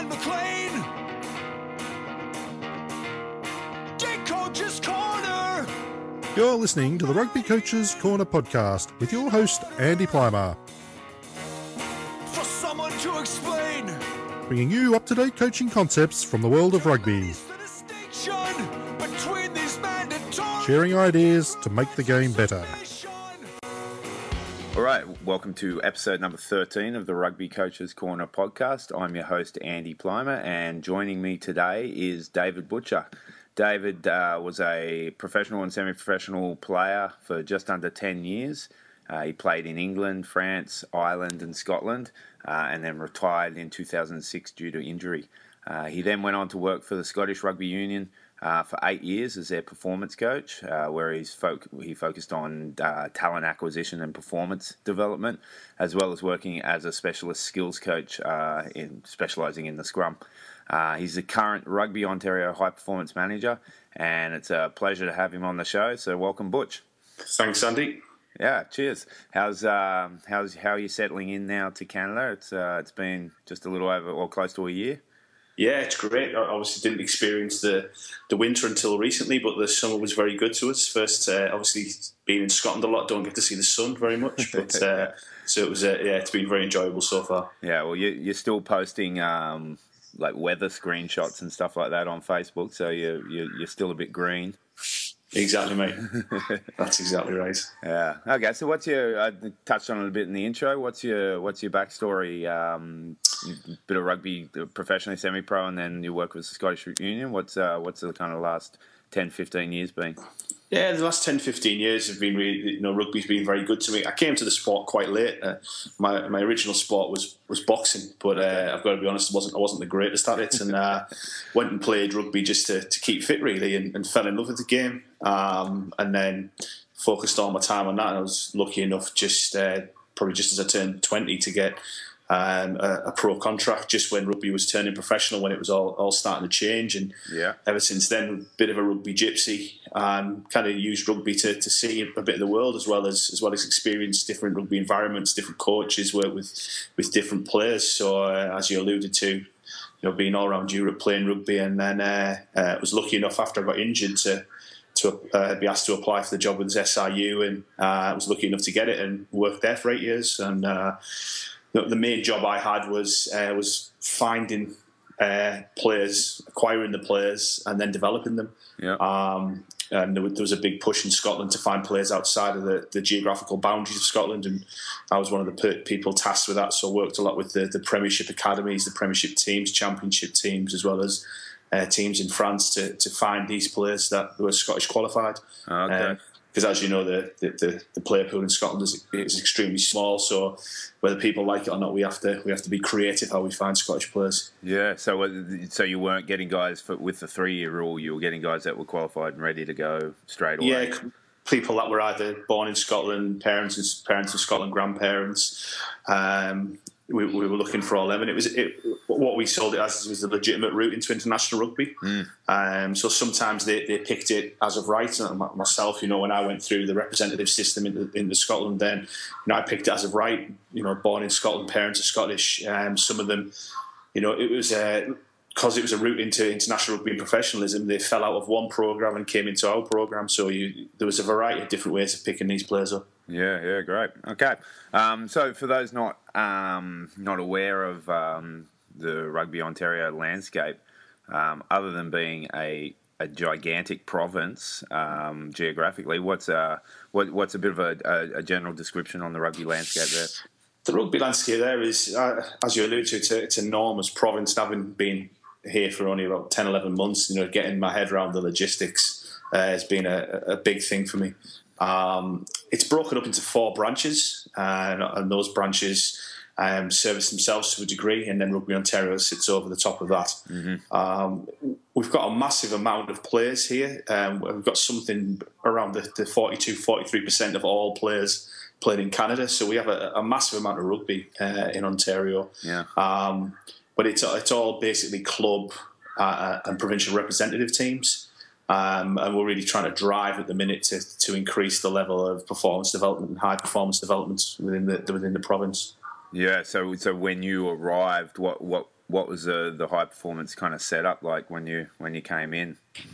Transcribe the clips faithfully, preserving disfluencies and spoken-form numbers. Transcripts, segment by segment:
McLean. Dick Coach's Corner. You're listening to the Rugby Coaches Corner podcast with your host, Andy Plimer. For someone to explain. Bringing you up-to-date coaching concepts from the world of rugby. The distinction between these mandatory. Sharing ideas to make the game better. All right, welcome to episode number thirteen of the Rugby Coaches Corner podcast. I'm your host, Andy Plimer, and joining me today is David Butcher. David uh, was a professional and semi-professional player for just under ten years. Uh, he played in England, France, Ireland and Scotland, uh, and then retired in two thousand six due to injury. Uh, he then went on to work for the Scottish Rugby Union uh, for eight years as their performance coach, uh, where he's fo- he focused on uh, talent acquisition and performance development, as well as working as a specialist skills coach, uh, in specialising in the scrum. Uh, he's the current Rugby Ontario High Performance Manager, and it's a pleasure to have him on the show. So welcome, Butch. Thanks, Andy. Yeah, cheers. How's um, how's how are you settling in now to Canada? It's uh, it's been just a little over, or close to a year. Yeah, it's great. I obviously didn't experience the, the winter until recently, but the summer was very good to us. First, uh, obviously, being in Scotland a lot, don't get to see the sun very much, but uh, so it was. Uh, yeah, it's been very enjoyable so far. Yeah, well, you, you're still posting um, like weather screenshots and stuff like that on Facebook, so you you you're still a bit green. Exactly, mate. That's exactly right. Yeah. Okay. So, what's your? I touched on it a bit in the intro. What's your What's your backstory? Um, bit of rugby, professionally, semi-pro, and then you work with the Scottish Union. What's uh, What's the kind of last ten, fifteen years been? Yeah, the last ten, fifteen years have been really, you know, rugby's been very good to me. I came to the sport quite late. Uh, my my original sport was, was boxing, but uh, I've got to be honest, I wasn't I wasn't the greatest at it, and uh, went and played rugby just to, to keep fit, really, and, and fell in love with the game, um, and then focused all my time on that. And I was lucky enough, just uh, probably just as I turned twenty, to get Um, a, a pro contract just when rugby was turning professional, when it was all, all starting to change. And yeah. ever since then, a bit of a rugby gypsy, and kind of used rugby to, to see a bit of the world, as well as as well as experience different rugby environments, different coaches, work with with different players. So uh, as you alluded to, you know, being all around Europe playing rugby, and then uh, uh, was lucky enough after I got injured to to uh, be asked to apply for the job with S R U, and uh, I was lucky enough to get it and worked there for eight years. And uh, the main job I had was uh, was finding uh, players, acquiring the players, and then developing them. Yeah. Um, and there was, there was a big push in Scotland to find players outside of the, the geographical boundaries of Scotland, and I was one of the per- people tasked with that. So I worked a lot with the, the Premiership academies, the Premiership teams, Championship teams, as well as uh, teams in France to, to find these players that were Scottish qualified. Okay. Uh, Because, as you know, the, the, the player pool in Scotland is, is extremely small. So, whether people like it or not, we have to we have to be creative how we find Scottish players. Yeah. So, so you weren't getting guys for, with the three-year rule. You were getting guys that were qualified and ready to go straight away. Yeah, people that were either born in Scotland, parents and parents of Scotland, grandparents. Um, we, we were looking for all them, and it was it, what we sold it as was a legitimate route into international rugby. Mm. Um, so sometimes they, they picked it as of right. And myself, you know, when I went through the representative system in the, in the Scotland, then you know I picked it as of right. You know, born in Scotland, parents are Scottish. Um, some of them, you know, it was. Uh, Because it was a route into international rugby and professionalism, they fell out of one programme and came into our programme. So you, there was a variety of different ways of picking these players up. Yeah, yeah, great. Okay, um, so for those not um, not aware of um, the Rugby Ontario landscape, um, other than being a, a gigantic province um, geographically, what's a what, what's a bit of a, a, a general description on the rugby landscape there? The rugby landscape there is, uh, as you alluded to, it's, a, it's an enormous province. Having been here for only about ten, eleven months, you know, getting my head around the logistics uh, has been a, a big thing for me. Um, it's broken up into four branches, uh, and, and those branches um, service themselves to a degree, and then Rugby Ontario sits over the top of that. Mm-hmm. Um, we've got a massive amount of players here. Um, we've got something around the, the forty-two, forty-three percent of all players played in Canada, so we have a, a massive amount of rugby uh, in Ontario. Yeah. Um, but it's it's all basically club uh, and provincial representative teams, um, and we're really trying to drive at the minute to to increase the level of performance development and high performance development within the within the province. Yeah. So so when you arrived, what what what was the the high performance kind of setup like when you when you came in?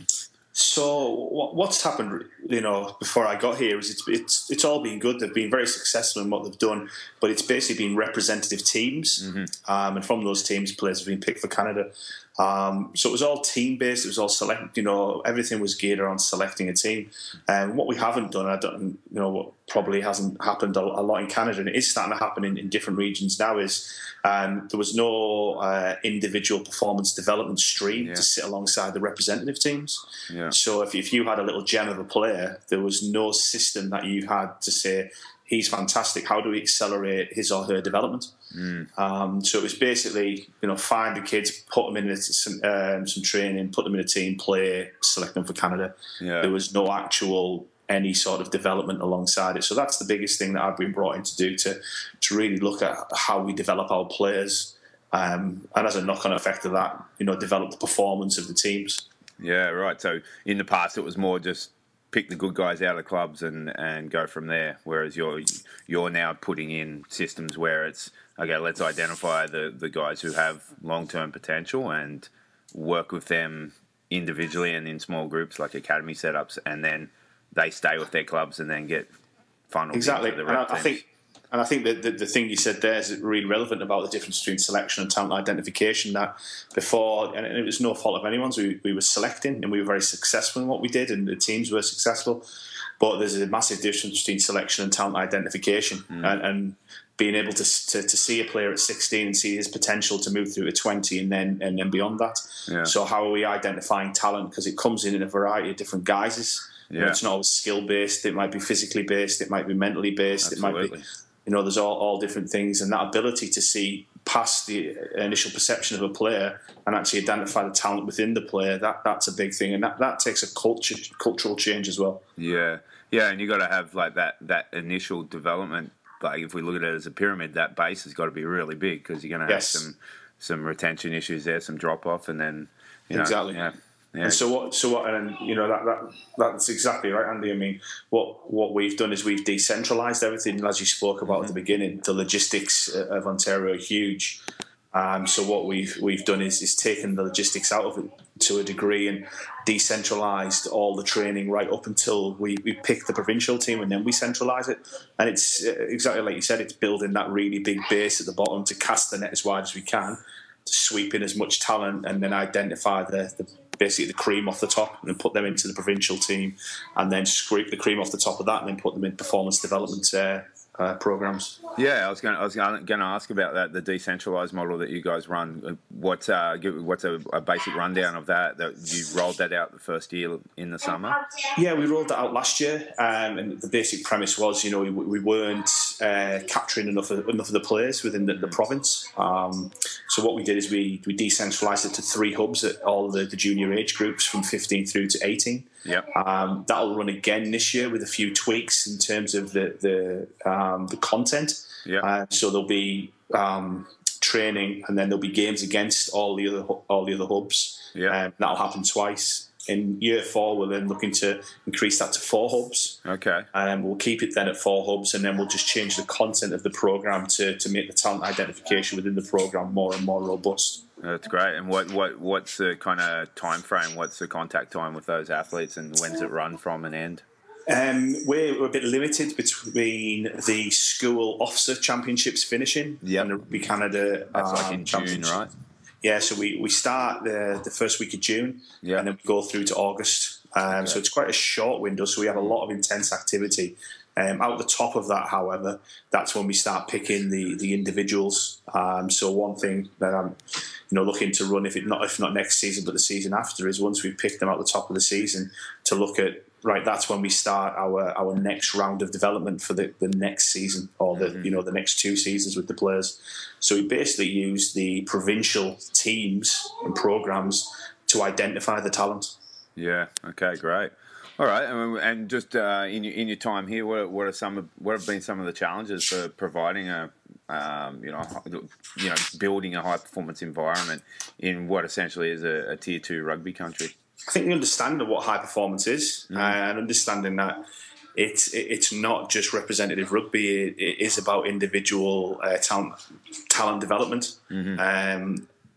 So what's happened, you know, before I got here is it's it's it's all been good. They've been very successful in what they've done, but it's basically been representative teams, mm-hmm. um, and from those teams, players have been picked for Canada. Um, so it was all team based. It was all select. You know, everything was geared around selecting a team. And what we haven't done, I don't, you know, what probably hasn't happened a, a lot in Canada, and it is starting to happen in, in different regions now, is um, there was no uh, individual performance development stream yeah. to sit alongside the representative teams. Yeah. So if, if you had a little gem of a player, there was no system that you had to say, he's fantastic, how do we accelerate his or her development? Mm. Um, so it was basically, you know, find the kids, put them in some, um, some training, put them in a team, play, select them for Canada. Yeah. There was no actual any sort of development alongside it. So that's the biggest thing that I've been brought in to do, to to really look at how we develop our players, um, and as a knock-on effect of that, you know, develop the performance of the teams. Yeah, right. So in the past, it was more just pick the good guys out of clubs and, and go from there. Whereas you're you're now putting in systems where it's, okay, let's identify the, the guys who have long-term potential and work with them individually and in small groups like academy setups, and then they stay with their clubs and then get funneled exactly. into the rep rep and I, I think And I think that the, the thing you said there is really relevant about the difference between selection and talent identification. That before, and it was no fault of anyone's, we, we were selecting and we were very successful in what we did, and the teams were successful. But there's a massive difference between selection and talent identification, mm. and, and being able to, to to see a player at sixteen and see his potential to move through to twenty and then and then beyond that. Yeah. So how are we identifying talent? Because it comes in in a variety of different guises. Yeah. You know, it's not always skill based. It might be physically based. It might be mentally based. Absolutely. It might be, you know, there's all, all different things, and that ability to see past the initial perception of a player and actually identify the talent within the player, that that's a big thing, and that, that takes a culture cultural change as well. Yeah, yeah, and you got to have like that that initial development. Like if we look at it as a pyramid, that base has got to be really big, because you're going to have yes. some some retention issues there, some drop off, and then you know, exactly. Yeah. Yeah. And so what? So what? And you know that, that that's exactly right, Andy. I mean, what what we've done is we've decentralised everything, as you spoke about mm-hmm. at the beginning. The logistics of Ontario are huge. Um, so what we've we've done is is taken the logistics out of it to a degree and decentralised all the training right up until we, we pick the provincial team, and then we centralise it. And it's exactly like you said. It's building that really big base at the bottom to cast the net as wide as we can, to sweep in as much talent, and then identify the, the basically the cream off the top, and then put them into the provincial team, and then scrape the cream off the top of that, and then put them in performance development uh, uh, programs. Yeah, I was going. I was going to ask about that, the decentralised model that you guys run. What's uh, what's a, a basic rundown of that? That you rolled that out the first year in the summer. Yeah, we rolled that out last year, um, and the basic premise was, you know, we, we weren't uh, capturing enough of, enough of the players within the, the province. Um, so what we did is we we decentralised it to three hubs at all the, the junior age groups from fifteen through to eighteen. Yeah, um, that'll run again this year with a few tweaks in terms of the the um, the content. Yeah, uh, so there'll be um, training, and then there'll be games against all the other all the other hubs. Yeah, um, that'll happen twice. In year four, we're then looking to increase that to four hubs. Okay, and we'll keep it then at four hubs, and then we'll just change the content of the program to to make the talent identification within the program more and more robust. That's great. And what, what what's the kind of time frame? What's the contact time with those athletes, and when's it run from and end? Um, we're, we're a bit limited between the school officer championships finishing yep. and the Rugby Canada. That's um, like in June, right? Yeah, so we, we start the the first week of June, yep. and then we go through to August. Um, okay. So it's quite a short window. So we have a lot of intense activity. Um, out the top of that, however, that's when we start picking the the individuals. Um, so one thing that I'm, you know, looking to run, if it not if not next season, but the season after, is once we've picked them at the top of the season, to look at, right, that's when we start our, our next round of development for the, the next season, or the mm-hmm. you know the next two seasons with the players. So we basically use the provincial teams and programs to identify the talent. Yeah. Okay. Great. All right, and just uh, in your in your time here, what what are some of, what have been some of the challenges for providing a um, you know you know building a high performance environment in what essentially is a, a tier two rugby country? I think the understanding of what high performance is, mm. and understanding that it's it's not just representative rugby; it, it is about individual uh, talent talent development. Mm-hmm. Um,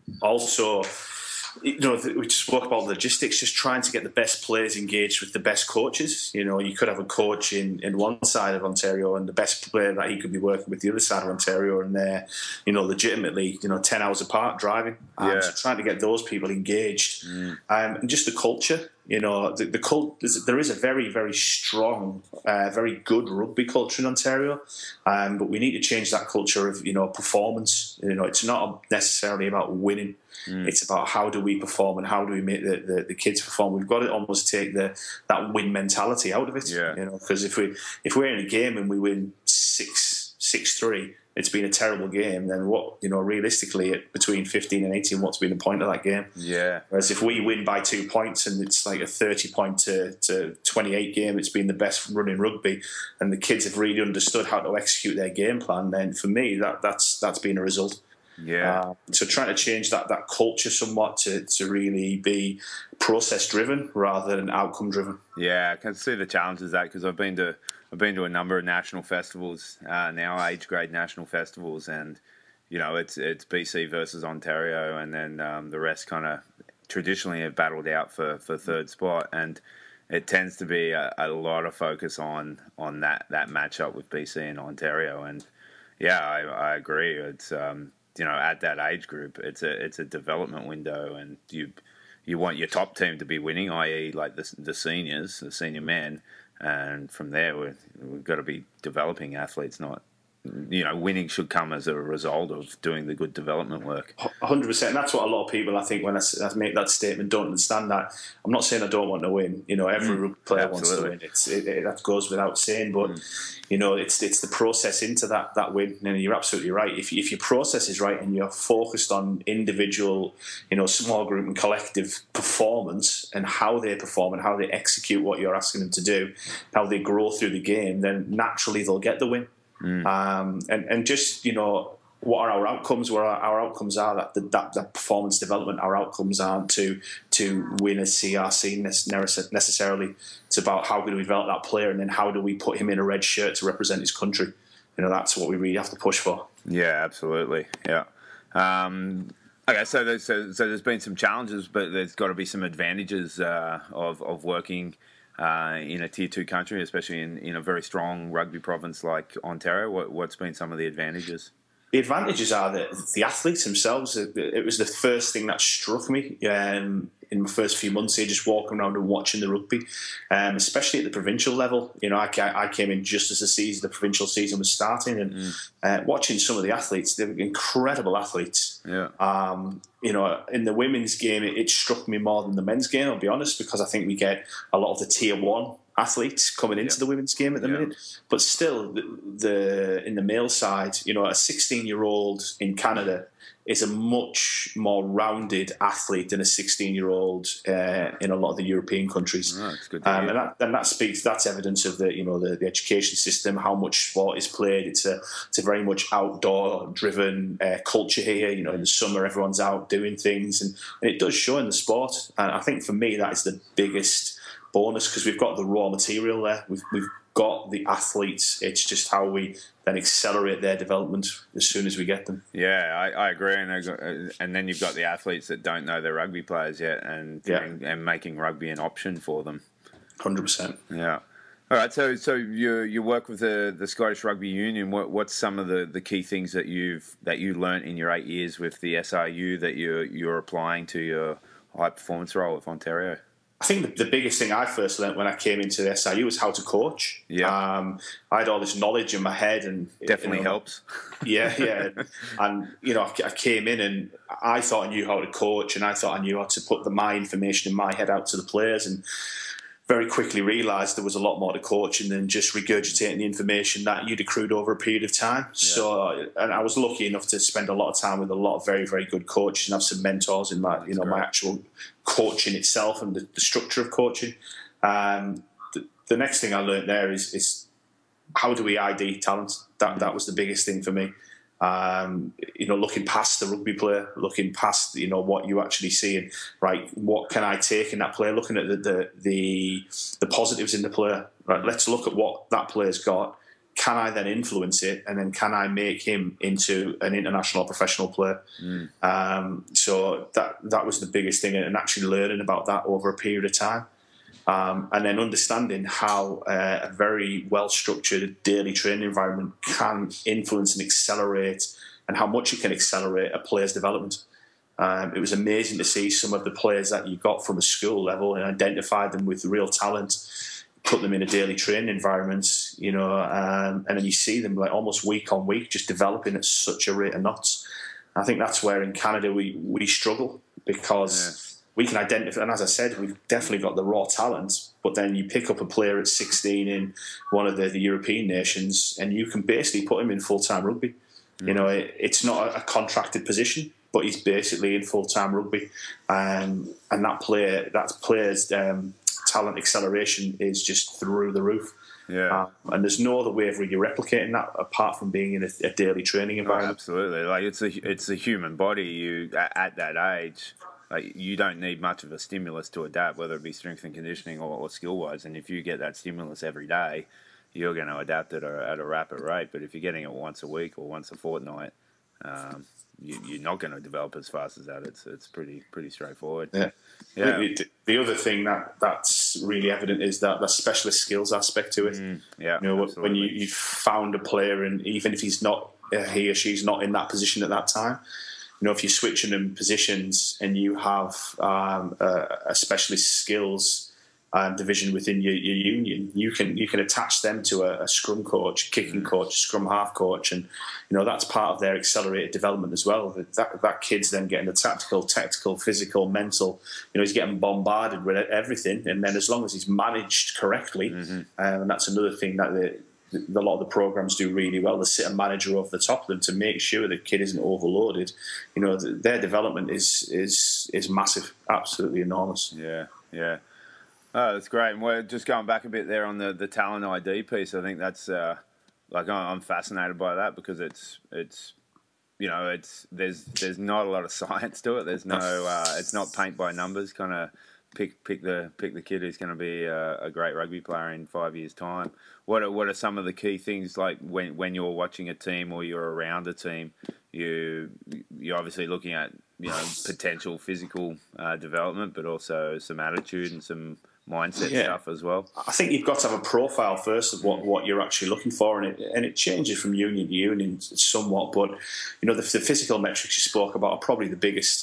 also, you know, we just spoke about logistics, just trying to get the best players engaged with the best coaches. You know, you could have a coach in, in one side of Ontario and the best player that he could be working with the other side of Ontario, and they're, you know, legitimately, you know, ten hours apart driving. Um, Yeah. So trying to get those people engaged. Mm. Um, and just the culture. You know, the, the cult, there is a very, very strong, uh, very good rugby culture in Ontario, um, but we need to change that culture of, you know, performance. You know, it's not necessarily about winning. Mm. It's about how do we perform and how do we make the, the, the kids perform. We've got to almost take the that win mentality out of it. Yeah. You know, because if we if we're in a game and we win six six three, it's been a terrible game. Then what? You know, realistically, at between fifteen and eighteen, what's been the point of that game? Yeah. Whereas if we win by two points and it's like a thirty point to, to twenty-eight game, it's been the best run in rugby, and the kids have really understood how to execute their game plan. Then for me, that that's that's been a result. Yeah. Uh, so trying to change that that culture somewhat to, to really be process driven rather than outcome driven. Yeah, I can see the challenges of that because I've been to I've been to a number of national festivals uh, now, age grade national festivals, and you know it's it's B C versus Ontario, and then um, the rest kind of traditionally have battled out for, for third spot, and it tends to be a, a lot of focus on on that that matchup with B C and Ontario, and yeah, I, I agree. It's um, you know, at that age group, it's a it's a development window, and you you want your top team to be winning, that is, like the the seniors, the senior men, and from there we've, we've got to be developing athletes. Not, you know, winning should come as a result of doing the good development work. one hundred percent. And that's what a lot of people, I think, when I, I make that statement, don't understand that. I'm not saying I don't want to win. You know, every mm, player absolutely. wants to win. It's, it, it, that goes without saying. But, mm. you know, it's it's the process into that, that win. And you're absolutely right. If, if your process is right and you're focused on individual, you know, small group and collective performance and how they perform and how they execute what you're asking them to do, how they grow through the game, then naturally they'll get the win. Mm. Um, and, and just, you know, what are our outcomes? Where our, our outcomes are that the that, that performance development, our outcomes aren't to to win a C R C necessarily. It's about how do we develop that player, and then how do we put him in a red shirt to represent his country. You know, that's what we really have to push for. Yeah, absolutely. Yeah. Um, okay, so there's, so, so there's been some challenges, but there's got to be some advantages uh, of of working Uh, in a tier two country, especially in, in a very strong rugby province like Ontario. What, what's been some of the advantages? The advantages are that the athletes themselves, it was the first thing that struck me um, in my first few months here, just walking around and watching the rugby, um, especially at the provincial level. You know, I, I came in just as the season, the provincial season was starting, and mm. uh, watching some of the athletes, they're incredible athletes. Yeah. Um, you know, in the women's game, it, it struck me more than the men's game, I'll be honest, because I think we get a lot of the tier one athletes coming into yeah. the women's game at the yeah. minute. But still, the, the in the male side, you know, a sixteen-year-old in Canada is a much more rounded athlete than a sixteen-year-old uh, in a lot of the European countries. Oh, that's good to um, hear. and, that, and that speaks. That's evidence of the you know the, the education system, how much sport is played. It's a it's a very much outdoor-driven uh, culture here. You know, in the summer, everyone's out doing things, and, and it does show in the sport. And I think for me, that is the biggest bonus, because we've got the raw material there. We've we've got the athletes. It's just how we then accelerate their development as soon as we get them. Yeah, I, I agree. And, I, and then you've got the athletes that don't know they're rugby players yet, and yeah. and, and making rugby an option for them. one hundred percent. Yeah. All right. So so you you work with the, the Scottish Rugby Union. What what's some of the, the key things that you've that you learnt in your eight years with the S R U that you you're applying to your high performance role with Ontario? I think the, the biggest thing I first learned when I came into the S R U was how to coach. Yeah, um, I had all this knowledge in my head, and definitely you know, helps. Yeah, yeah, and you know, I came in and I thought I knew how to coach, and I thought I knew how to put the, my information in my head out to the players, and very quickly realised there was a lot more to coaching than just regurgitating the information that you'd accrued over a period of time. Yeah. So, and I was lucky enough to spend a lot of time with a lot of very, very good coaches and have some mentors in my, That's you know, great. my actual coaching itself and the, the structure of coaching. Um, the, the next thing I learned there is, is how do we I D talent? That that was the biggest thing for me. Um, you know, looking past the rugby player, looking past, you know, what you actually see, and right, what can I take in that player? Looking at the the the, the positives in the player. Right, let's look at what that player's got. can I then influence it, and then can I make him into an international professional player? Mm. Um, so that that was the biggest thing, and actually learning about that over a period of time. Um, and then understanding how uh, a very well-structured daily training environment can influence and accelerate, and how much it can accelerate a player's development. Um, it was amazing to see some of the players that you got from a school level and identify them with real talent, put them in a daily training environment, you know, um, and then you see them like almost week on week just developing at such a rate of knots. I think that's where in Canada we, we struggle, because... Yeah. We can identify, and as I said, we've definitely got the raw talent, but then you pick up a player at sixteen in one of the, the European nations and you can basically put him in full-time rugby. Mm-hmm. You know, it, it's not a contracted position, but he's basically in full-time rugby. Um, and that player, that player's um, talent acceleration is just through the roof. Yeah. Um, and there's no other way of really replicating that apart from being in a, a daily training environment. Oh, absolutely. Like it's a, it's a human body. You at, at that age... Like you don't need much of a stimulus to adapt, whether it be strength and conditioning or, or skill-wise. And if you get that stimulus every day, you're going to adapt it at a, at a rapid rate. But if you're getting it once a week or once a fortnight, um, you, you're not going to develop as fast as that. It's it's pretty pretty straightforward. Yeah. Yeah. The, the other thing that, that's really evident is that the specialist skills aspect to it. Mm, yeah. You know, absolutely. when you you found a player, and even if he's not, uh, he or she's not in that position at that time. You know, if you're switching them positions and you have um, a, a specialist skills um, division within your, your union, you can you can attach them to a, a scrum coach, kicking coach, scrum half coach, and you know that's part of their accelerated development as well. That that kid's then getting the tactical, tactical, physical, mental. You know, he's getting bombarded with everything, and then as long as he's managed correctly, mm-hmm. um, and that's another thing that the. A lot of the programs do really well. They sit a manager over the top of them to make sure the kid isn't overloaded. You know, their development is is is massive, absolutely enormous. Yeah, yeah. Oh, that's great. And we're just going back a bit there on the, the talent I D piece. I think that's uh, like I'm fascinated by that, because it's it's you know it's there's there's not a lot of science to it. There's no uh, it's not paint by numbers kind of. Pick pick the pick the kid who's going to be a, a great rugby player in five years' time. What are, what are some of the key things, like when, when you're watching a team or you're around a team? You you're obviously looking at you know potential physical uh, development, but also some attitude and some mindset yeah. stuff as well. I think you've got to have a profile first of what, what you're actually looking for, and it and it changes from union to union somewhat. But you know the, the physical metrics you spoke about are probably the biggest.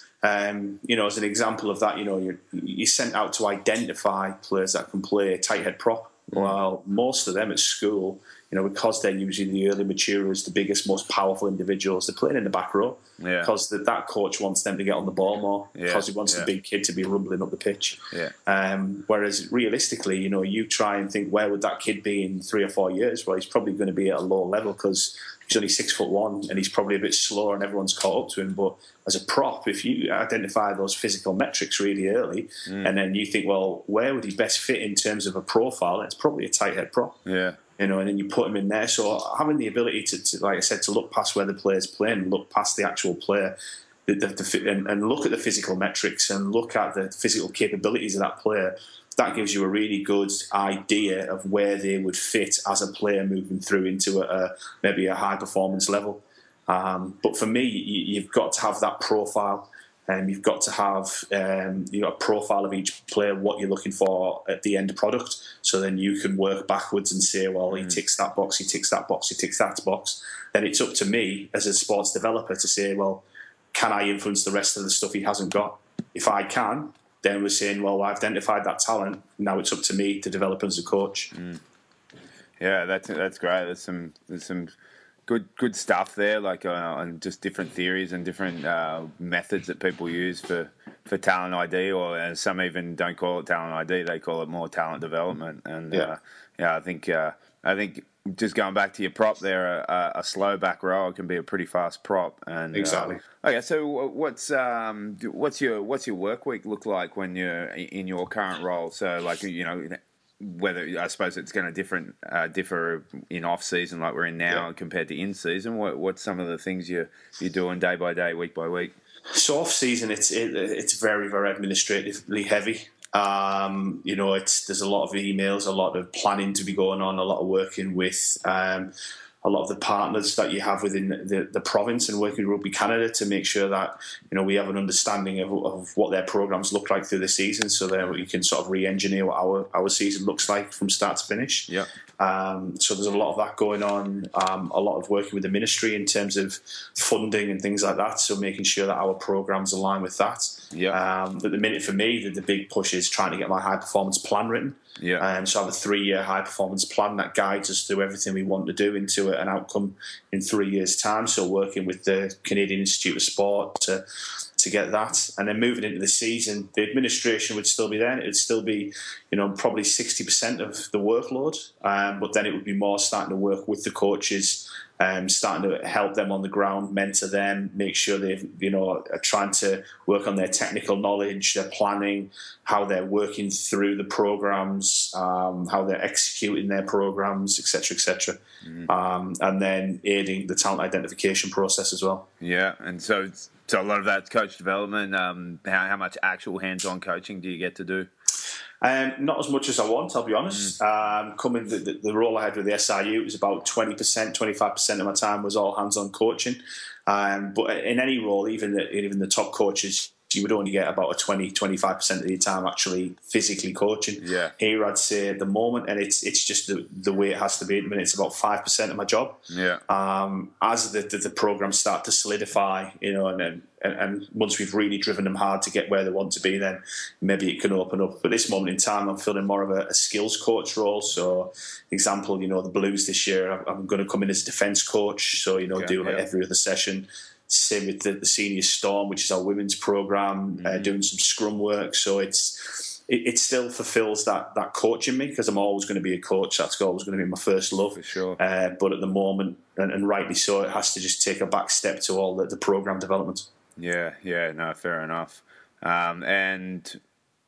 Um, you know, as an example of that, you know, you're, you're sent out to identify players that can play tight head prop. Well, most of them at school, you know, because they're usually the early maturers, the biggest, most powerful individuals, they're playing in the back row. Yeah. Because the, that coach wants them to get on the ball more, yeah. because he wants yeah. the big kid to be rumbling up the pitch. Yeah. Um, whereas realistically, you know, you try and think, where would that kid be in three or four years? Well, he's probably going to be at a low level because he's only six foot one and he's probably a bit slower and everyone's caught up to him. But as a prop, if you identify those physical metrics really early, mm. and then you think, well, where would he best fit in terms of a profile? It's probably a tight head prop. Yeah. You know, and then you put him in there. So having the ability to, to like I said, to look past where the player's playing, and look past the actual player, the, the, the, and, and look at the physical metrics and look at the physical capabilities of that player, that gives you a really good idea of where they would fit as a player moving through into a, a maybe a high performance level. Um, but for me, you, you've got to have that profile. Um, you've got to have um, you know, a profile of each player, what you're looking for at the end product. So then you can work backwards and say, well, he ticks that box, he ticks that box, he ticks that box. Then it's up to me as a sports developer to say, well, can I influence the rest of the stuff he hasn't got? If I can, then we're saying, well, I've identified that talent. Now it's up to me to develop as a coach. Mm. Yeah, that's that's great. There's some there's some. Good, good stuff there, like uh, and just different theories and different uh, methods that people use for, for talent I D, or uh, some even don't call it talent I D; they call it more talent development. And yeah, uh, yeah I think uh, I think just going back to your prop there, a, a slow back rower can be a pretty fast prop. And exactly. Uh, okay, so what's um, what's your what's your work week look like when you're in your current role? So, like you know. Whether I suppose it's going to different uh, differ in off season like we're in now yeah. compared to in season. What what's some of the things you you're doing day by day, week by week? So off season, it's it, it's very very administratively heavy. Um, you know, it's there's a lot of emails, a lot of planning to be going on, a lot of working with um, a lot of the partners that you have within the, the province and working with Rugby Canada to make sure that, you know, we have an understanding of, of what their programs look like through the season, so that we can sort of re-engineer what our, our season looks like from start to finish. Yeah. Um, so there's a lot of that going on, um, a lot of working with the ministry in terms of funding and things like that, so making sure that our programs align with that. Yeah. Um, but the minute for me, the, the big push is trying to get my high performance plan written. Yeah. Um, so I have a three-year high-performance plan that guides us through everything we want to do into an outcome in three years' time. So working with the Canadian Institute of Sport to to get that. And then moving into the season, the administration would still be there. It would still be, you know, probably sixty percent of the workload. Um, but then it would be more starting to work with the coaches, um, starting to help them on the ground, mentor them, make sure they've, you know, are trying to work on their technical knowledge, their planning, how they're working through the programs, um, how they're executing their programs, et cetera, et cetera. Mm-hmm. Um, and then aiding the talent identification process as well. Yeah, and so so a lot of that's coach development. Um, how, how much actual hands-on coaching do you get to do? Um, not as much as I want, I'll be honest. Mm. Um, coming the, the, the role I had with the S I U, it was about twenty percent, twenty-five percent of my time was all hands-on coaching. Um, but in any role, even the, even the top coaches, you would only get about a twenty, twenty-five percent of your time actually physically coaching. Yeah. Here, I'd say at the moment, and it's it's just the, the way it has to be at the minute, it's about five percent of my job. Yeah. Um, as the, the, the programs start to solidify, you know, and, and and once we've really driven them hard to get where they want to be, then maybe it can open up. But at this moment in time, I'm feeling more of a, a skills coach role. So, example, you know, the Blues this year, I'm, I'm going to come in as a defence coach. So, you know, okay, do like yeah. every other session. Same with the, the Senior Storm, which is our women's program, mm-hmm. uh, doing some scrum work. So it's it, it still fulfills that that coaching me, because I'm always going to be a coach. That's always going to be my first love. For sure. Uh, but at the moment, and, and rightly so, it has to just take a back step to all the, the program development. Yeah, yeah, no, fair enough. Um, and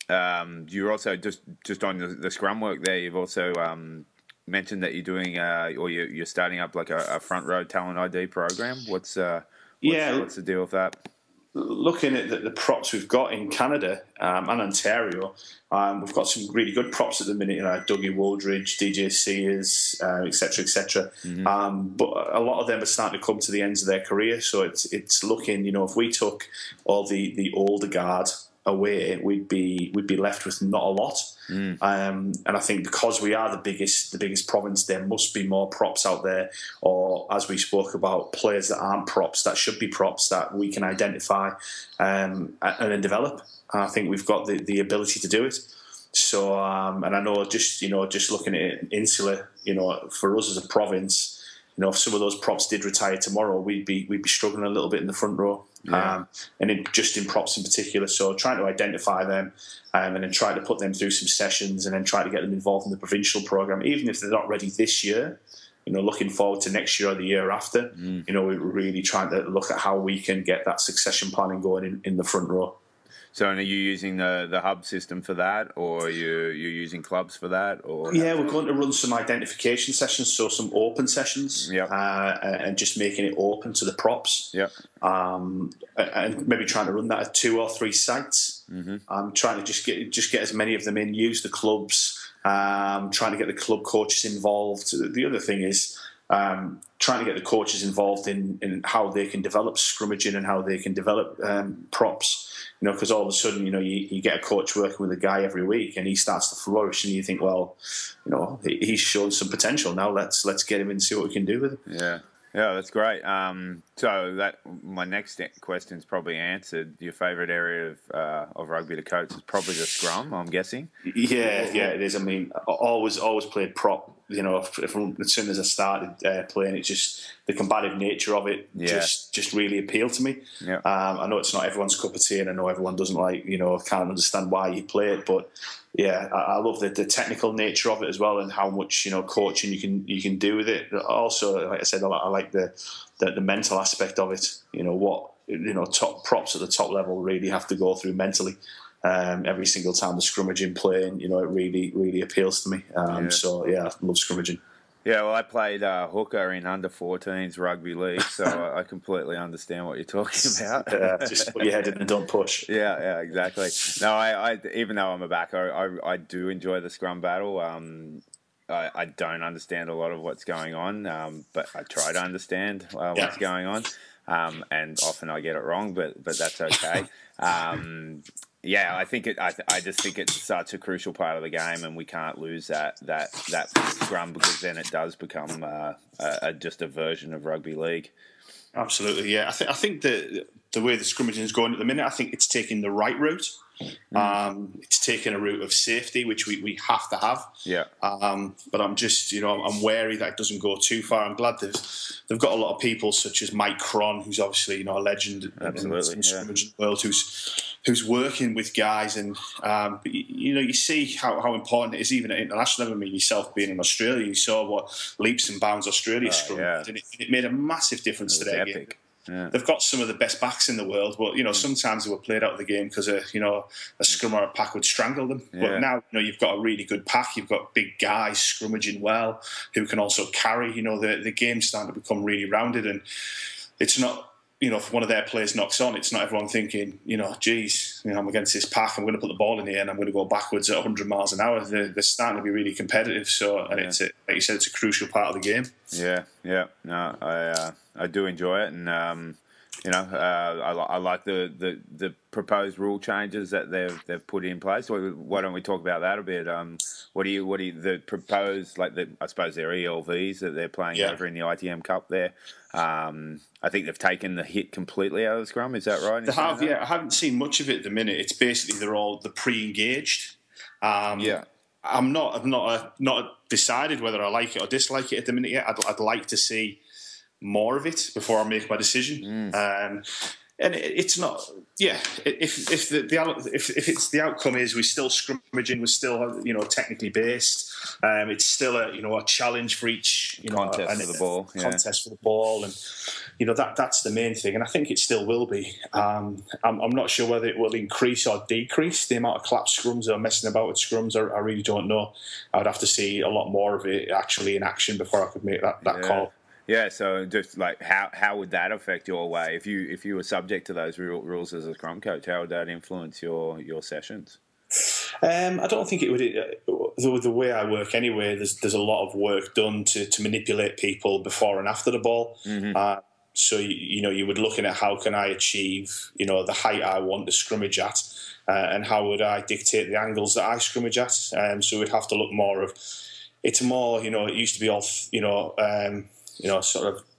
um, you're also just just on the, the scrum work there. You've also um, mentioned that you're doing, uh, or you're, you're starting up like a, a front row talent I D program. What's uh, What's, yeah, what's the deal with that? Looking at the, the props we've got in Canada um, and Ontario, um, we've got some really good props at the minute. You know, Dougie Wooldridge, D J Sears, uh, et cetera, et cetera. Mm-hmm. Um, but a lot of them are starting to come to the ends of their career. So it's it's looking, you know, if we took all the, the older guard away, we'd be we'd be left with not a lot. Mm. Um, and I think because we are the biggest the biggest province, there must be more props out there, or as we spoke about, players that aren't props, that should be props, that we can identify um, and then develop. And I think we've got the, the ability to do it. So, um, and I know just you know just looking at it insular, you know, for us as a province, you know, if some of those props did retire tomorrow, we'd be we'd be struggling a little bit in the front row. Yeah. Um, and in, just in props in particular. So trying to identify them um, and then try to put them through some sessions and then try to get them involved in the provincial program, even if they're not ready this year. You know, looking forward to next year or the year after. Mm. You know, we're really trying to look at how we can get that succession planning going in, in the front row. So are you using the, the hub system for that, or are you you're using clubs for that? Or yeah, we're going to run some identification sessions, so some open sessions, yep. uh, and just making it open to the props. Yep. Um, and maybe trying to run that at two or three sites. Mm-hmm. Um, trying to just get just get as many of them in, use the clubs, um, trying to get the club coaches involved. The other thing is um, trying to get the coaches involved in, in how they can develop scrummaging and how they can develop um, props. You know, because all of a sudden, you know, you, you get a coach working with a guy every week, and he starts to flourish, and you think, well, you know, he's shown some potential. Now let's let's get him in and see what we can do with him. Yeah, yeah, that's great. Um, so that my next question is probably answered. Your favourite area of uh, of rugby to coach is probably the scrum, I'm guessing. Yeah, yeah, it is. I mean, I always always played prop. You know, if, if, as soon as I started uh, playing, it just the combative nature of it yeah. just just really appealed to me. Yeah. Um, I know it's not everyone's cup of tea, and I know everyone doesn't like, you know, can't understand why you play it, but yeah, I, I love the, the technical nature of it as well, and how much, you know, coaching you can you can do with it. Also, like I said, I, I like the, the the mental aspect of it. You know, what you know, top props at the top level really have to go through mentally. Um, every single time the scrummaging playing, you know, it really, really appeals to me. Um, yeah. So yeah, I love scrummaging. Yeah, well, I played uh, hooker in under fourteens rugby league, so I, I completely understand what you're talking about. Yeah, just put your head in and don't push. Yeah, yeah, exactly. No, I, I even though I'm a back, I, I, I do enjoy the scrum battle. Um, I, I don't understand a lot of what's going on, um, but I try to understand uh, Yeah. what's going on, um, and often I get it wrong, but but that's okay. Um, yeah, I think it. I, I just think it's such a crucial part of the game, and we can't lose that that that scrum, because then it does become uh, a, a, just a version of rugby league. Absolutely, yeah. I think I think the the way the scrimmaging is going at the minute, I think it's taking the right route. Um, it's taken a route of safety, which we, we have to have. Yeah. Um, but I'm just, you know, I'm wary that it doesn't go too far. I'm glad they've they've got a lot of people such as Mike Cron, who's obviously, you know, a legend Absolutely, in the yeah. scrimmaging world, who's who's working with guys, and um, you, you know, you see how, how important it is even at international level. I mean, yourself being in Australia, you saw what leaps and bounds Australia Oh, scrum, yeah. and it, it made a massive difference It to was their epic. game. Yeah. They've got some of the best backs in the world, but you know sometimes they were played out of the game because uh, you know a scrum or a pack would strangle them. Yeah. But now you know you've got a really good pack. You've got big guys scrummaging well who can also carry. You know the the game's starting to become really rounded, and it's not. You know, if one of their players knocks on, it's not everyone thinking, you know, geez, you know, I'm against this pack, I'm going to put the ball in here and I'm going to go backwards at one hundred miles an hour. They're, they're starting to be really competitive. So, and Yeah. it's, a, like you said, it's a crucial part of the game. Yeah, yeah, no, I uh, I do enjoy it, and um, you know, uh, I, li- I like the, the, the proposed rule changes that they've they've put in place. So why don't we talk about that a bit? Um, what do you what do you, the proposed, like the I suppose they're E L Vs that they're playing Yeah. over in the I T M Cup there. Um, I think they've taken the hit completely out of the scrum. Is that right? They have, yeah. I haven't seen much of it at the minute. It's basically they're all the pre-engaged. Um, Yeah. I'm not, I've not, uh, not decided whether I like it or dislike it at the minute yet. I'd, I'd like to see more of it before I make my decision. Um, and it, it's not, yeah. If if the, the out- if if it's the outcome is we're still scrummaging, we're still you know technically based. Um, it's still a you know a challenge for each you know Contest and for the ball, yeah. contest for the ball, and you know that that's the main thing. And I think it still will be. Um, I'm, I'm not sure whether it will increase or decrease the amount of collapsed scrums or messing about with scrums. I, I really don't know. I'd have to see a lot more of it actually in action before I could make that, that Yeah. call. Yeah, so just like how how would that affect your way if you if you were subject to those rule, rules as a scrum coach? How would that influence your your sessions? Um, I don't think it would. Uh, the, the way I work anyway, there's there's a lot of work done to, to manipulate people before and after the ball. Mm-hmm. Uh, so you, you know you would looking at how can I achieve you know the height I want to scrummage at, uh, and how would I dictate the angles that I scrummage at. Um, so we'd have to look more of. It's more you know it used to be all you know um, you know sort of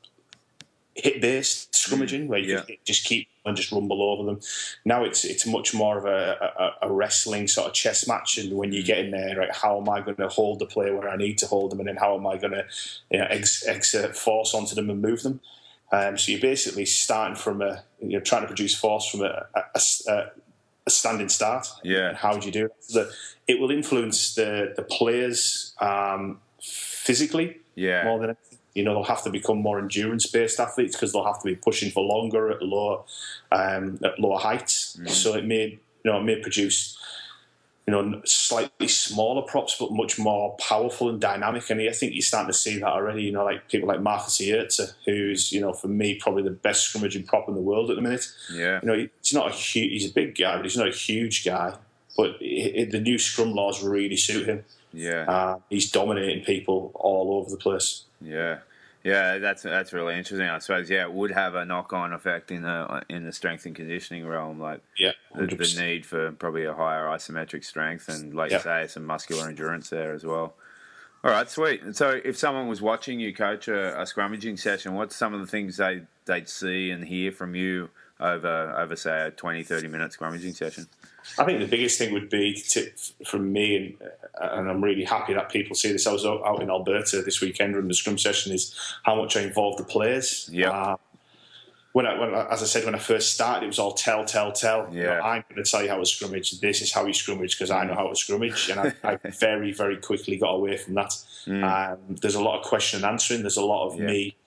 hit based scrummaging where you Yeah. can just keep and just rumble over them. Now it's it's much more of a, a, a wrestling sort of chess match, and when you get in there, right, how am I going to hold the player where I need to hold them, and then how am I going to you know, ex, exert force onto them and move them? Um, so you're basically starting from a you're trying to produce force from a, a, a, a standing start. Yeah. And how would you do it? The, it will influence the the players um, physically Yeah. more than anything. You know, they'll have to become more endurance-based athletes because they'll have to be pushing for longer at lower um, at lower heights. Mm. So it may, you know, it may produce, you know, slightly smaller props, but much more powerful and dynamic. And I think you're starting to see that already. You know, like people like Marcus Iertza, who's, you know, for me probably the best scrummaging prop in the world at the minute. Yeah. You know, he's not a huge, he's a big guy, but he's not a huge guy. But it, it, the new scrum laws really suit him. Yeah. Uh, he's dominating people all over the place. Yeah, yeah, that's that's really interesting. I suppose, yeah, it would have a knock-on effect in the in the strength and conditioning realm, like Yeah, the, the need for probably a higher isometric strength and, like Yeah. you say, some muscular endurance there as well. All right, sweet. And so, if someone was watching you coach a, a scrummaging session, what's some of the things they they'd see and hear from you over over say a twenty, thirty minute scrummaging session? I think the biggest thing would be to, from me, and, and I'm really happy that people see this. I was out in Alberta this weekend running the scrum session. Is how much I involve the players. Yeah. Uh, when I, when I, as I said, when I first started, it was all tell, tell, tell. You know, Yeah. I'm going to tell you how to scrummage. This is how you scrummage because I know how to scrummage. And I, I very, very quickly got away from that. Mm. Um, there's a lot of question and answering. There's a lot of Yeah. me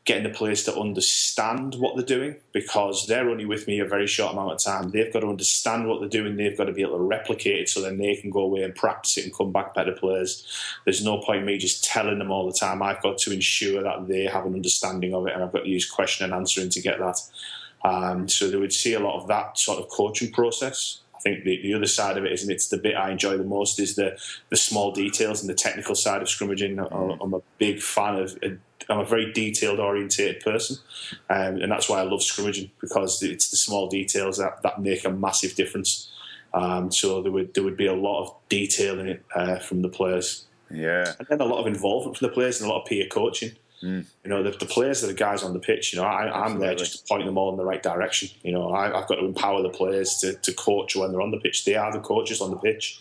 getting the players to understand what they're doing, because they're only with me a very short amount of time. They've got to understand what they're doing. They've got to be able to replicate it so then they can go away and practice it and come back better players. There's no point in me just telling them all the time. I've got to ensure that they have an understanding of it, and I've got to use question and answering to get that. Um, so they would see a lot of that sort of coaching process. I think the, the other side of it is, and it's the bit I enjoy the most, is the the small details and the technical side of scrummaging. I'm, I'm a big fan of, I'm a very detailed orientated person, um, and that's why I love scrummaging, because it's the small details that, that make a massive difference. Um, so there would there would be a lot of detail in it uh, from the players. Yeah. And then a lot of involvement from the players and a lot of peer coaching. Mm. You know, the, the players are the guys on the pitch. You know, I, I'm there just to point them all in the right direction. You know, I, I've got to empower the players to, to coach when they're on the pitch. They are the coaches on the pitch.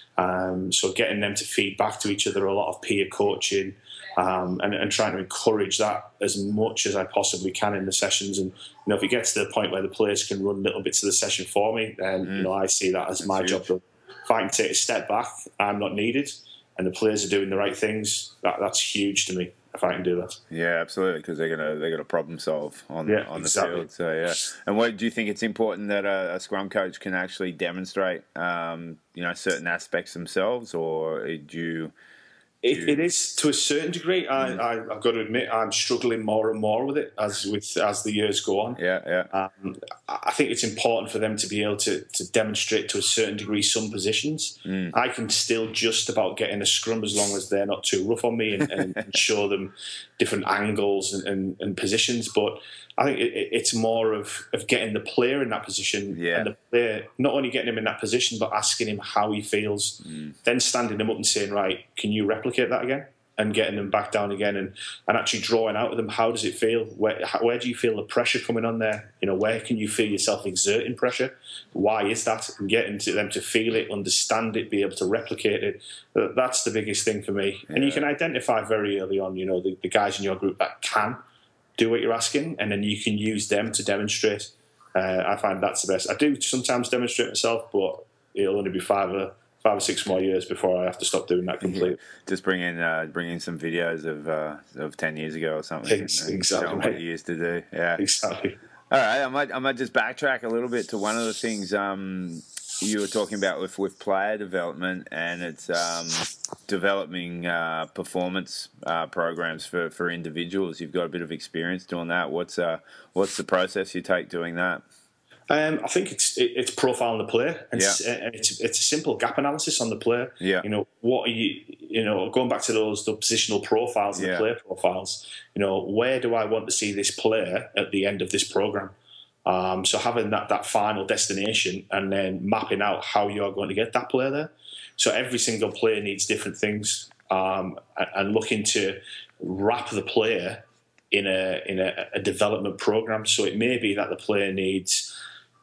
Um, so getting them to feed back to each other, a lot of peer coaching, um, and, and trying to encourage that as much as I possibly can in the sessions. And, you know, if it gets to the point where the players can run little bits of the session for me, then, mm. you know, I see that as That's my huge. job. Done. If I can take a step back, I'm not needed, and the players are doing the right things, that, that's huge to me. If I can do that, yeah, absolutely, because they're gonna they're gonna problem solve on yeah, on the exactly. field. So yeah, and what do you think it's important that a, a scrum coach can actually demonstrate, um, you know, certain aspects themselves, or do you? It, it is to a certain degree. I, mm. I, I've got to admit, I'm struggling more and more with it as with as the years go on. Yeah, yeah. Um, I think it's important for them to be able to, to demonstrate to a certain degree some positions. Mm. I can still just about get in a scrum as long as they're not too rough on me and, and show them different angles and, and, and positions. But I think it, it's more of, of getting the player in that position, yeah. and the player not only getting him in that position, but asking him how he feels, mm. then standing him up and saying, right, can you replicate that again? And getting them back down again, and, and actually drawing out of them, how does it feel? Where how, where do you feel the pressure coming on there? You know, where can you feel yourself exerting pressure? Why is that? And getting to them to feel it, understand it, be able to replicate it. That's the biggest thing for me. Yeah. And you can identify very early on, you know, the, the guys in your group that can do what you're asking, and then you can use them to demonstrate. Uh, I find that's the best. I do sometimes demonstrate myself, but it'll only be five or five or six more years before I have to stop doing that completely. Just bring in, uh, bring in some videos of uh, of ten years ago or something. Exactly. Show what you used to do. Yeah, exactly. All right, I might I might just backtrack a little bit to one of the things um, you were talking about with, with player development, and it's um, developing uh, performance uh, programs for, for individuals. You've got a bit of experience doing that. What's uh, what's the process you take doing that? Um, I think it's it, it's profiling the player, and yeah. it's, it's it's a simple gap analysis on the player. Yeah. You know, what are you you know going back to those the positional profiles and yeah. the player profiles. You know, where do I want to see this player at the end of this program? Um, so having that that final destination and then mapping out how you're going to get that player there. So every single player needs different things, um, and, and looking to wrap the player in a in a, a development program. So it may be that the player needs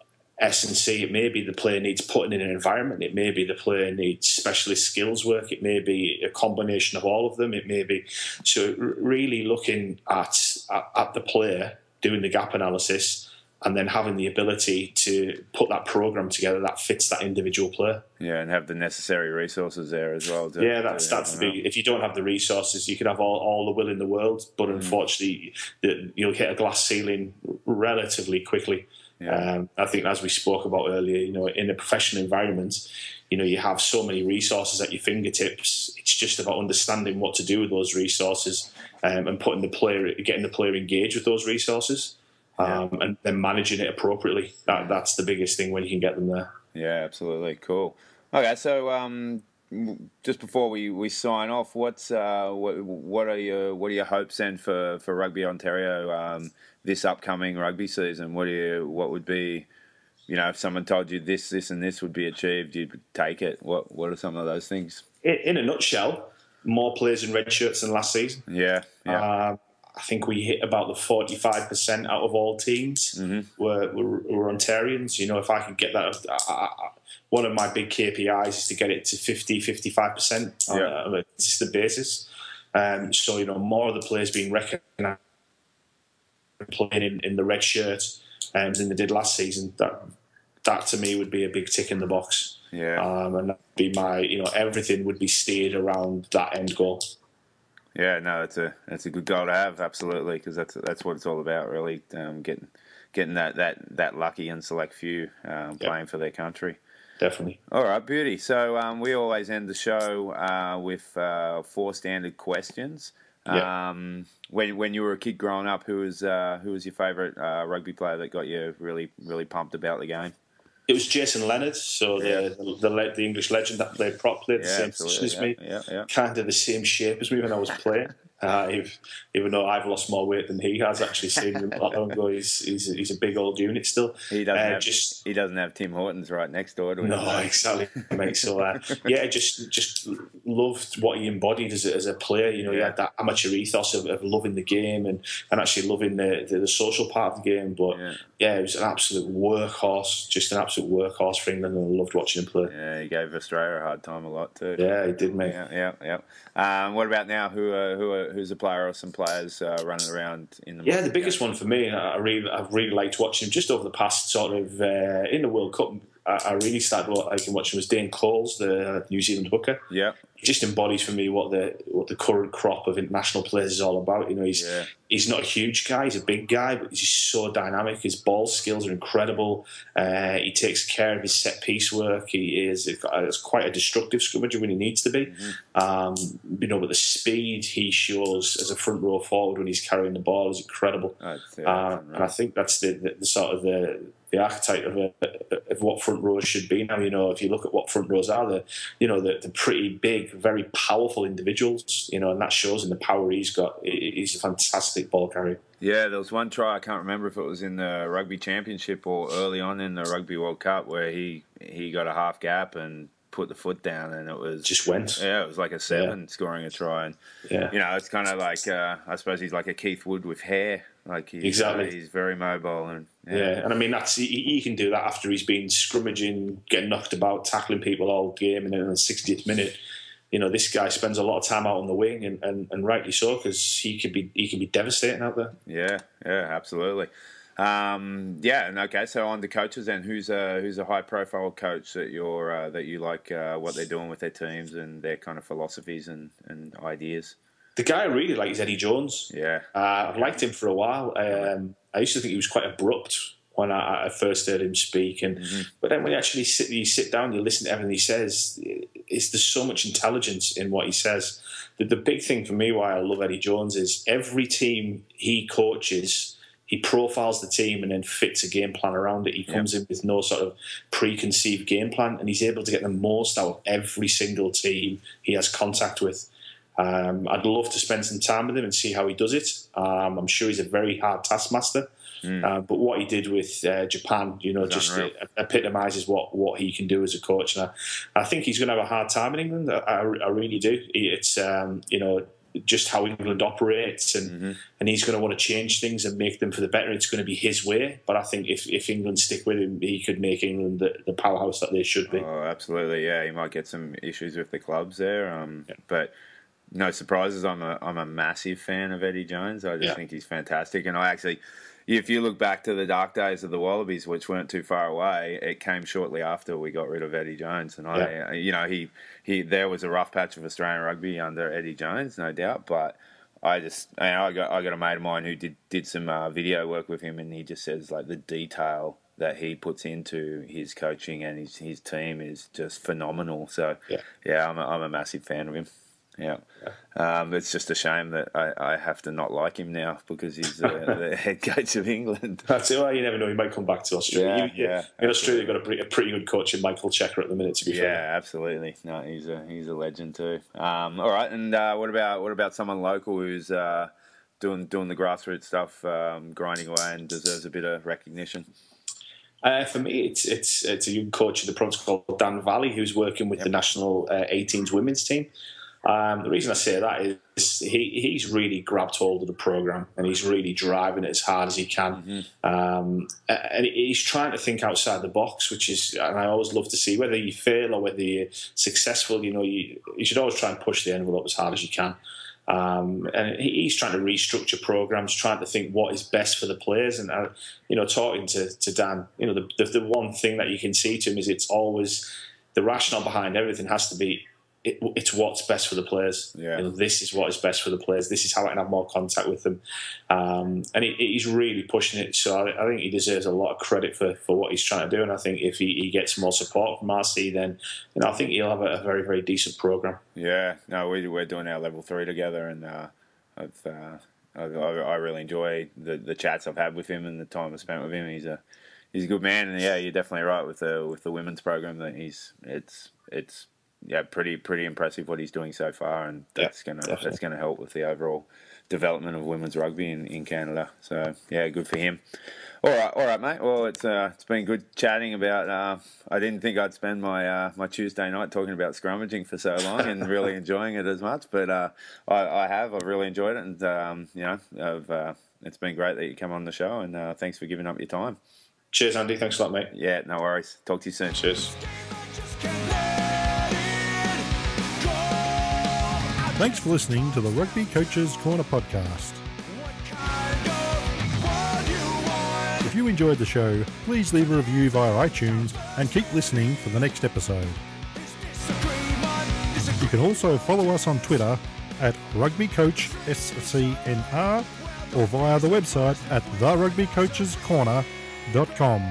S and C, it may be the player needs putting in an environment, it may be the player needs specialist skills work, it may be a combination of all of them, it may be... So really looking at, at, at the player, doing the gap analysis, and then having the ability to put that program together that fits that individual player. Yeah, and have the necessary resources there as well. To, yeah, that's that's the big... If you don't have the resources, you could have all, all the will in the world, but mm. unfortunately, the, you'll hit a glass ceiling relatively quickly. Yeah. Um, I think, as we spoke about earlier, you know, in a professional environment, you know, you have so many resources at your fingertips. It's just about understanding what to do with those resources, um, and putting the player, getting the player engaged with those resources, um, yeah. and then managing it appropriately. That, that's the biggest thing when you can get them there. Yeah, absolutely. Cool. Okay, so um, just before we, we sign off, what's uh, what, what are your what are your hopes then for, for Rugby Ontario um, this upcoming rugby season? What do you what would be, you know, if someone told you this this and this would be achieved, you'd take it. What what are some of those things? In, in a nutshell, more players in red shirts than last season. Yeah, yeah. Uh, I think we hit about the forty-five percent out of all teams mm-hmm. were, were were Ontarians. You know, if I could get that, I, I, one of my big K P Is is to get it to fifty, fifty-five percent on, yeah. a, on a consistent basis. Um, so, you know, more of the players being recognised playing in, in the red shirt um, than they did last season. That that to me would be a big tick in the box. Yeah, um, and that'd be my, you know, everything would be steered around that end goal. Yeah, no, it's a it's a good goal to have, absolutely, because that's that's what it's all about, really, um, getting getting that, that, that lucky and select few um, Yep. playing for their country. Definitely. All right, beauty. So um, we always end the show uh, with uh, four standard questions. Yeah. Um, when when you were a kid growing up, who was uh, who was your favourite uh, rugby player that got you really really pumped about the game? It was Jason Leonard, so Yeah. the, the the the English legend that played prop, played the Yeah, same position as absolutely. me, Yeah, yeah, yeah. kind of the same shape as me when I was playing. Uh, if, even though I've lost more weight than he has, actually seen him not long ago. He's he's a, he's a big old unit still. He doesn't Uh, have just he doesn't have Tim Hortons right next door to him. no, so- exactly, mate. So uh, yeah, just just loved what he embodied as a, as a player. You know, he Yeah. had that amateur ethos of, of loving the game and, and actually loving the, the the social part of the game. But Yeah. yeah, he was an absolute workhorse, just an absolute workhorse for England, and I loved watching him play. Yeah, he gave Australia a hard time a lot too. Yeah, he did, mate. Yeah, yeah, yeah. Um, what about now? Who, uh, who, uh, who's a player or some players uh, running around in the? Yeah, the biggest one for me, and I really, I've really liked watching him just over the past sort of uh, in the World Cup. I, I really started liking watching was Dane Coles, the New Zealand hooker. Yeah, He just embodies for me what the what the current crop of international players is all about. You know, he's Yeah. he's not a huge guy; he's a big guy, but he's just so dynamic. His ball skills are incredible. Uh, he takes care of his set piece work. He is it's quite a destructive scrummager when he needs to be. Mm-hmm. Um, you know, but the speed he shows as a front row forward when he's carrying the ball is incredible. I'd say Uh, that's and I think that's the, the, the sort of the the archetype of, a, of what front rows should be now. You know, if you look at what front rows are, they're, you know, they're, they're pretty big, very powerful individuals, you know, and that shows in the power he's got. He's a fantastic ball carrier. Yeah, there was one try, I can't remember if it was in the Rugby Championship or early on in the Rugby World Cup, where he, he got a half gap and put the foot down, and it was Just went. Yeah, it was like a seven scoring a try, and Yeah. you know, it's kind of like uh, I suppose he's like a Keith Wood with hair, like he's, Exactly. uh, he's very mobile, and Yeah. yeah, and I mean that's he, he can do that after he's been scrummaging, getting knocked about, tackling people all game, and then in the sixtieth minute, you know, this guy spends a lot of time out on the wing, and, and, and rightly so, because he could be he can be devastating out there. yeah, yeah, absolutely. Um, yeah, and okay, so on to coaches, then who's a who's a high profile coach that you're uh, that you like uh, what they're doing with their teams and their kind of philosophies and, and ideas. The guy I really like is Eddie Jones. Yeah, Uh, I've liked him for a while. Um, I used to think he was quite abrupt when I, I first heard him speak, and Mm-hmm. but then when you actually sit, you sit down, you listen to everything he says. It's, there's so much intelligence in what he says. The, the big thing for me why I love Eddie Jones is every team he coaches, he profiles the team and then fits a game plan around it. He comes in with no sort of preconceived game plan, and he's able to get the most out of every single team he has contact with. Um, I'd love to spend some time with him and see how he does it. Um, I'm sure he's a very hard taskmaster. Mm. Uh, but what he did with uh, Japan, you know, It's just unreal. uh, epitomises what, what he can do as a coach. And I, I think he's going to have a hard time in England. I, I, I really do. It's, um, you know, just how England operates, and, Mm-hmm. and he's going to want to change things and make them for the better. It's going to be his way. But I think if, if England stick with him, he could make England the, the powerhouse that they should be. Oh, absolutely. Yeah, he might get some issues with the clubs there, um, Yeah. but no surprises. I'm a I'm a massive fan of Eddie Jones. I just Yeah. think he's fantastic, and I actually, if you look back to the dark days of the Wallabies, which weren't too far away, it came shortly after we got rid of Eddie Jones, and Yeah. I, you know, he he there was a rough patch of Australian rugby under Eddie Jones, no doubt, but. I just, you know, I got, I got a mate of mine who did did some uh, video work with him, and he just says like the detail that he puts into his coaching and his his team is just phenomenal. So, Yeah. yeah, I'm a, I'm a massive fan of him. Yeah, um, it's just a shame that I, I have to not like him now because he's uh, the head coach of England. That's it. Well, you never know. He might come back to Australia. Yeah, You- you- yeah, in Australia, you've got a pretty, a pretty good coach in Michael Checker at the minute, to be Yeah, fair. absolutely. No, he's a he's a legend too. Um, all right, and uh, what about what about someone local who's uh, doing doing the grassroots stuff, um, grinding away, and deserves a bit of recognition? Uh, for me, it's it's it's a young coach of the Province called Dan Valley, who's working with Yep. the national uh, eighteens women's team. Um, the reason I say that is he, he's really grabbed hold of the program and he's really driving it as hard as he can. Um, and he's trying to think outside the box, which is, and I always love to see whether you fail or whether you're successful. You know, you, you should always try and push the envelope as hard as you can. Um, and he's trying to restructure programs, trying to think what is best for the players. And, uh, you know, talking to, to Dan, you know, the, the, the one thing that you can see to him is it's always the rationale behind everything has to be it, it's what's best for the players. Yeah. You know, this is what is best for the players. This is how I can have more contact with them. Um, and he, he's really pushing it. So I, I think he deserves a lot of credit for, for what he's trying to do. And I think if he, he gets more support from R C, then you know I think he'll have a, a very, very decent program. Yeah, no, we, we're doing our level three together, and uh, I've, uh, I've, I really enjoy the, the chats I've had with him and the time I've spent with him. He's a he's a good man, and yeah, you're definitely right with the with the women's program. That he's it's it's yeah pretty pretty impressive what he's doing so far, and that's yeah, gonna definitely. that's gonna help with the overall development of women's rugby in, in Canada. So yeah, good for him. All right, all right, mate. Well, it's uh, it's been good chatting about. Uh, I didn't think I'd spend my uh, my Tuesday night talking about scrummaging for so long and really enjoying it as much, but uh, I, I have. I've really enjoyed it, and um, you know, I've, uh, it's been great that you come on the show, and uh, thanks for giving up your time. Cheers, Andy. Thanks a lot, mate. Yeah, no worries. Talk to you soon. Cheers. Thanks for listening to the Rugby Coaches Corner podcast. If you enjoyed the show, please leave a review via iTunes and keep listening for the next episode. You can also follow us on Twitter at rugbycoachscnr or via the website at the rugby coaches corner dot com.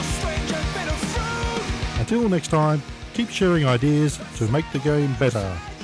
Until next time, keep sharing ideas to make the game better.